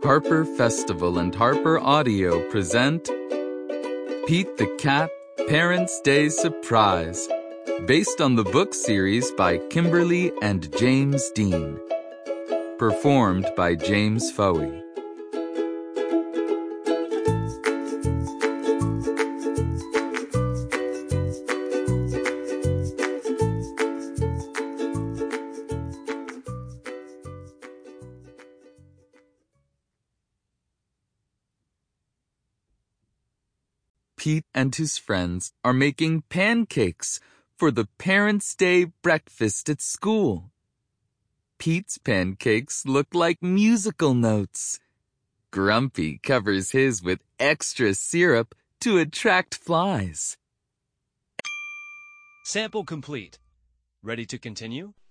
Harper Festival and Harper Audio present Pete the Cat Parents' Day Surprise, based on the book series by Kimberly and James Dean. Performed by James Foey. Pete and his friends are making pancakes for the Parents' Day breakfast at school. Pete's pancakes look like musical notes. Grumpy covers his with extra syrup to attract flies. Sample complete. Ready to continue?